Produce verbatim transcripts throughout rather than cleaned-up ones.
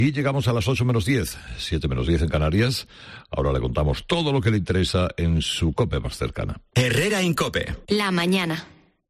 Y llegamos a las ocho menos diez, siete menos diez en Canarias. Ahora le contamos todo lo que le interesa en su COPE más cercana. Herrera en COPE. La mañana.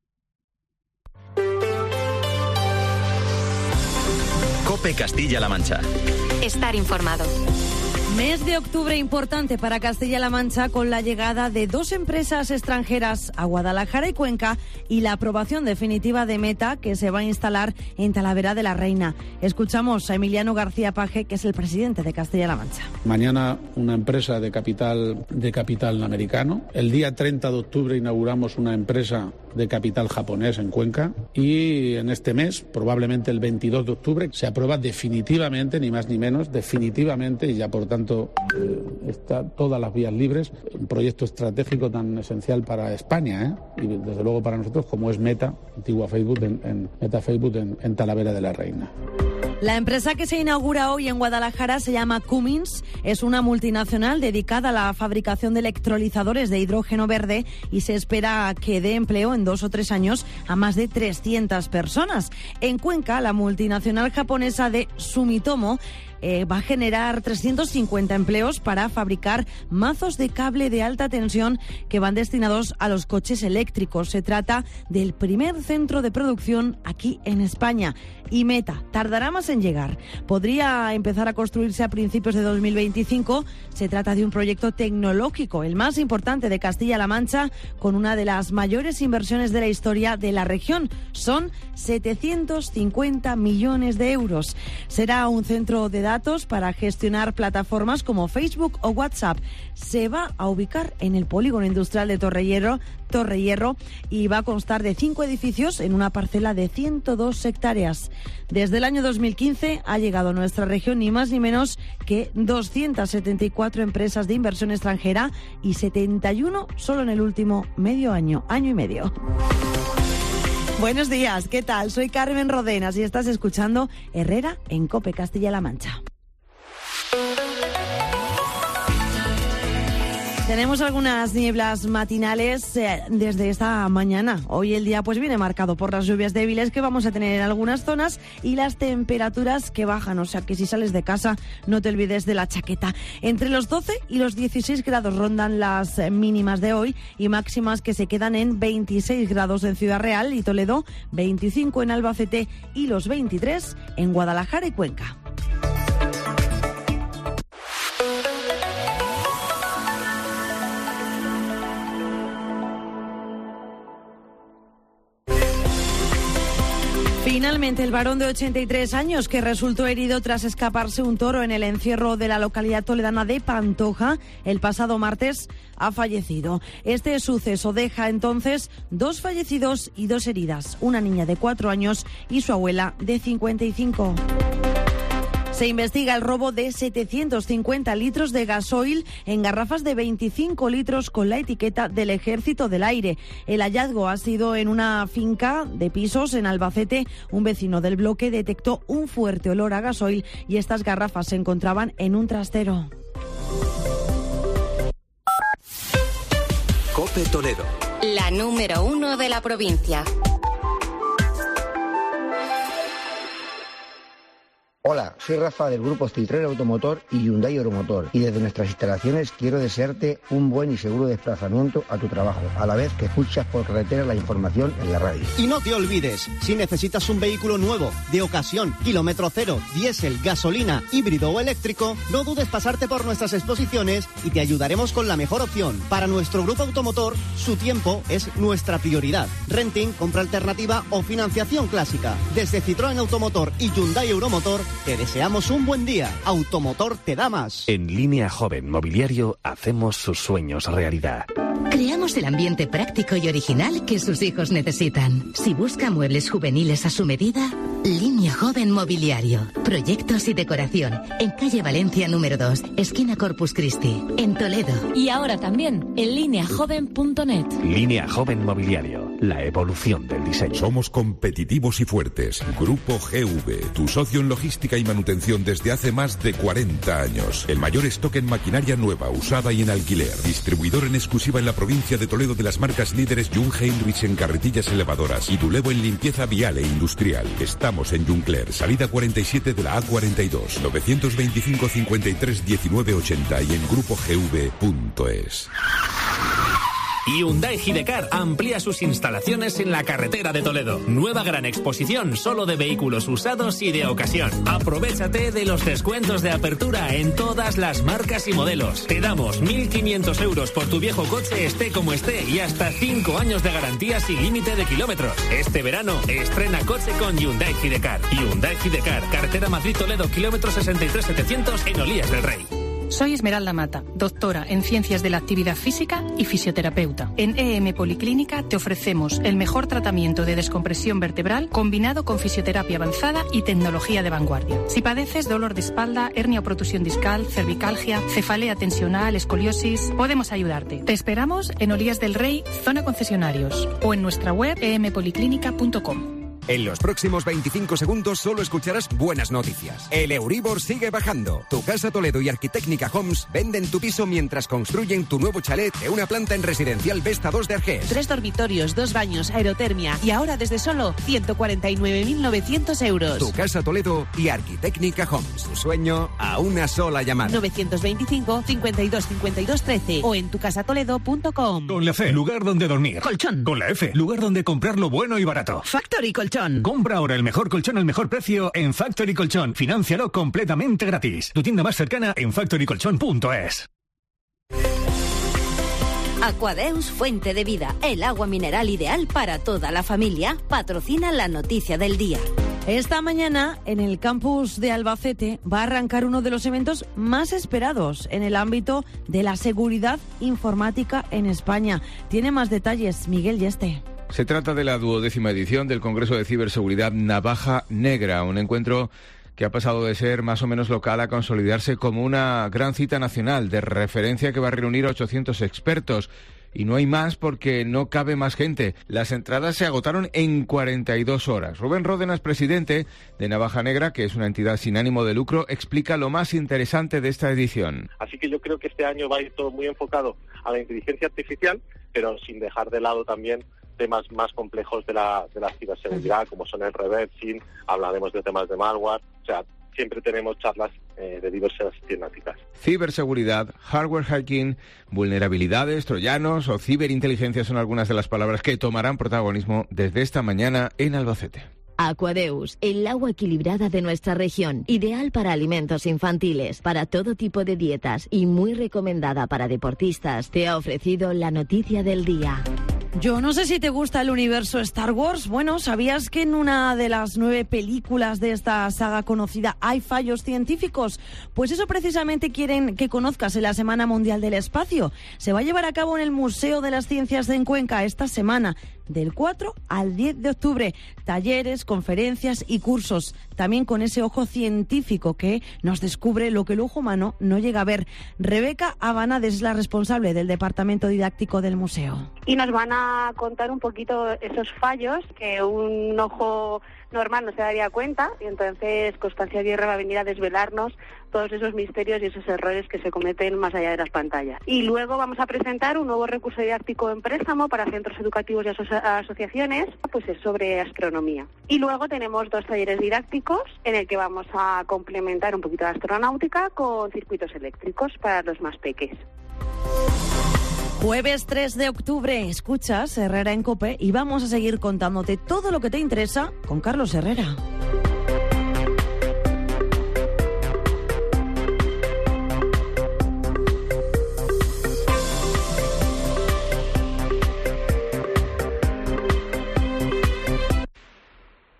COPE Castilla-La Mancha. Estar informado. Mes de octubre importante para Castilla-La Mancha con la llegada de dos empresas extranjeras a Guadalajara y Cuenca y la aprobación definitiva de Meta, que se va a instalar en Talavera de la Reina. Escuchamos a Emiliano García Paje, que es el presidente de Castilla-La Mancha. Mañana una empresa de capital, de capital americano. El día treinta de octubre inauguramos una empresa de capital japonés en Cuenca y en este mes, probablemente el veintidós de octubre, se aprueba definitivamente, ni más ni menos, definitivamente, y ya por tanto eh, está todas las vías libres, un proyecto estratégico tan esencial para España, ¿eh? Y desde luego para nosotros, como es Meta, antigua Facebook, en, en Meta Facebook en, en Talavera de la Reina. La empresa que se inaugura hoy en Guadalajara se llama Cummins. Es una multinacional dedicada a la fabricación de electrolizadores de hidrógeno verde y se espera que dé empleo en dos o tres años a más de trescientas personas. En Cuenca, la multinacional japonesa de Sumitomo Eh, va a generar trescientos cincuenta empleos para fabricar mazos de cable de alta tensión que van destinados a los coches eléctricos. Se trata del primer centro de producción aquí en España. Y Meta tardará más en llegar. Podría empezar a construirse a principios de dos mil veinticinco. Se trata de un proyecto tecnológico, el más importante de Castilla-La Mancha, con una de las mayores inversiones de la historia de la región. Son setecientos cincuenta millones de euros. Será un centro de datos para gestionar plataformas como Facebook o WhatsApp. Se va a ubicar en el polígono industrial de Torrehierro, Torrehierro y va a constar de cinco edificios en una parcela de ciento dos hectáreas. Desde el año dos mil quince ha llegado a nuestra región ni más ni menos que doscientas setenta y cuatro empresas de inversión extranjera y setenta y uno solo en el último medio año, año y medio. Buenos días, ¿qué tal? Soy Carmen Rodenas y estás escuchando Herrera en COPE Castilla-La Mancha. Tenemos algunas nieblas matinales eh, desde esta mañana. Hoy el día pues viene marcado por las lluvias débiles que vamos a tener en algunas zonas y las temperaturas que bajan. O sea que si sales de casa no te olvides de la chaqueta. Entre los doce y los dieciséis grados rondan las mínimas de hoy y máximas que se quedan en veintiséis grados en Ciudad Real y Toledo, veinticinco en Albacete y los veintitrés en Guadalajara y Cuenca. Finalmente, el varón de ochenta y tres años que resultó herido tras escaparse un toro en el encierro de la localidad toledana de Pantoja el pasado martes ha fallecido. Este suceso deja entonces dos fallecidos y dos heridas, una niña de cuatro años y su abuela de cincuenta y cinco. Se investiga el robo de setecientos cincuenta litros de gasoil en garrafas de veinticinco litros con la etiqueta del Ejército del Aire. El hallazgo ha sido en una finca de pisos en Albacete. Un vecino del bloque detectó un fuerte olor a gasoil y estas garrafas se encontraban en un trastero. COPE Toledo. La número uno de la provincia. Hola, soy Rafa del grupo Citroën Automotor y Hyundai Euromotor y desde nuestras instalaciones quiero desearte un buen y seguro desplazamiento a tu trabajo, a la vez que escuchas por carretera la información en la radio. Y no te olvides, si necesitas un vehículo nuevo, de ocasión, kilómetro cero, diésel, gasolina, híbrido o eléctrico, no dudes pasarte por nuestras exposiciones y te ayudaremos con la mejor opción. Para nuestro grupo automotor, su tiempo es nuestra prioridad. Renting, compra alternativa o financiación clásica. Desde Citroën Automotor y Hyundai Euromotor, te deseamos un buen día. Automotor te da más. En Línea Joven Mobiliario hacemos sus sueños realidad. Creamos el ambiente práctico y original que sus hijos necesitan. Si busca muebles juveniles a su medida, Línea Joven Mobiliario. Proyectos y decoración. En calle Valencia número dos, esquina Corpus Christi, en Toledo. Y ahora también en línea joven punto net. Línea Joven Mobiliario. La evolución del diseño. Somos competitivos y fuertes. Grupo G V, tu socio en logística. diagnóstica y manutención desde hace más de cuarenta años. El mayor stock en maquinaria nueva, usada y en alquiler. Distribuidor en exclusiva en la provincia de Toledo de las marcas líderes Jung Heinrich en carretillas elevadoras y Dulevo en limpieza vial e industrial. Estamos en Juncler, salida cuarenta y siete de la A cuarenta y dos, novecientos veinticinco cincuenta y tres diecinueve ochenta y en grupo g v punto es. Hyundai Gidecar amplía sus instalaciones en la carretera de Toledo. Nueva gran exposición solo de vehículos usados y de ocasión. Aprovéchate de los descuentos de apertura en todas las marcas y modelos. Te damos mil quinientos euros por tu viejo coche, esté como esté, y hasta cinco años de garantía sin límite de kilómetros. Este verano estrena coche con Hyundai Gidecar. Hyundai Gidecar, carretera Madrid-Toledo, kilómetro sesenta y tres setecientos en Olías del Rey. Soy Esmeralda Mata, doctora en Ciencias de la Actividad Física y fisioterapeuta. En E M Policlínica te ofrecemos el mejor tratamiento de descompresión vertebral combinado con fisioterapia avanzada y tecnología de vanguardia. Si padeces dolor de espalda, hernia o protusión discal, cervicalgia, cefalea tensional, escoliosis, podemos ayudarte. Te esperamos en Olías del Rey, zona concesionarios, o en nuestra web e m policlínica punto com. En los próximos veinticinco segundos solo escucharás buenas noticias. El Euribor sigue bajando. Tu Casa Toledo y Arquitecnica Homes venden tu piso mientras construyen tu nuevo chalet de una planta en Residencial Vesta dos de Argés. Tres dormitorios, dos baños, aerotermia y ahora desde solo ciento cuarenta y nueve mil novecientos euros. Tu Casa Toledo y Arquitecnica Homes. Tu sueño a una sola llamada. novecientos veinticinco cincuenta y dos cincuenta y dos trece o en tu casa toledo punto com. Con la C, lugar donde dormir. Colchón. Con la F, lugar donde comprar lo bueno y barato. Factory Colchón. Compra ahora el mejor colchón al mejor precio en Factory Colchón. Fináncialo completamente gratis. Tu tienda más cercana en factory colchón punto es. Aquadeus, fuente de vida, el agua mineral ideal para toda la familia, patrocina la noticia del día. Esta mañana, en el campus de Albacete, va a arrancar uno de los eventos más esperados en el ámbito de la seguridad informática en España. Tiene más detalles Miguel Yeste. Se trata de la duodécima edición del Congreso de Ciberseguridad Navaja Negra, un encuentro que ha pasado de ser más o menos local a consolidarse como una gran cita nacional de referencia que va a reunir a ochocientos expertos. Y no hay más porque no cabe más gente. Las entradas se agotaron en cuarenta y dos horas. Rubén Ródenas, presidente de Navaja Negra, que es una entidad sin ánimo de lucro, explica lo más interesante de esta edición. Así que yo creo que este año va a ir todo muy enfocado a la inteligencia artificial, pero sin dejar de lado también temas más complejos de la, de la ciberseguridad, como son el reversing, hablaremos de temas de malware, o sea, siempre tenemos charlas eh, de diversas temáticas. Ciberseguridad, hardware hacking, vulnerabilidades, troyanos o ciberinteligencia son algunas de las palabras que tomarán protagonismo desde esta mañana en Albacete. Aquadeus, el agua equilibrada de nuestra región, ideal para alimentos infantiles, para todo tipo de dietas y muy recomendada para deportistas, te ha ofrecido la noticia del día. Yo no sé si te gusta el universo Star Wars. Bueno, ¿sabías que en una de las nueve películas de esta saga conocida hay fallos científicos? Pues eso precisamente quieren que conozcas en la Semana Mundial del Espacio. Se va a llevar a cabo en el Museo de las Ciencias de Cuenca esta semana, del cuatro al diez de octubre. Talleres, conferencias y cursos, también con ese ojo científico que nos descubre lo que el ojo humano no llega a ver. Rebeca Abanades es la responsable del departamento didáctico del museo. Y nos van a contar un poquito esos fallos que un ojo normal no se daría cuenta, y entonces Constancia Aguirre va a venir a desvelarnos todos esos misterios y esos errores que se cometen más allá de las pantallas. Y luego vamos a presentar un nuevo recurso didáctico en préstamo para centros educativos y aso- asociaciones, pues es sobre astronomía. Y luego tenemos dos talleres didácticos en el que vamos a complementar un poquito la astronáutica con circuitos eléctricos para los más peques. Jueves tres de octubre, escuchas Herrera en COPE y vamos a seguir contándote todo lo que te interesa con Carlos Herrera.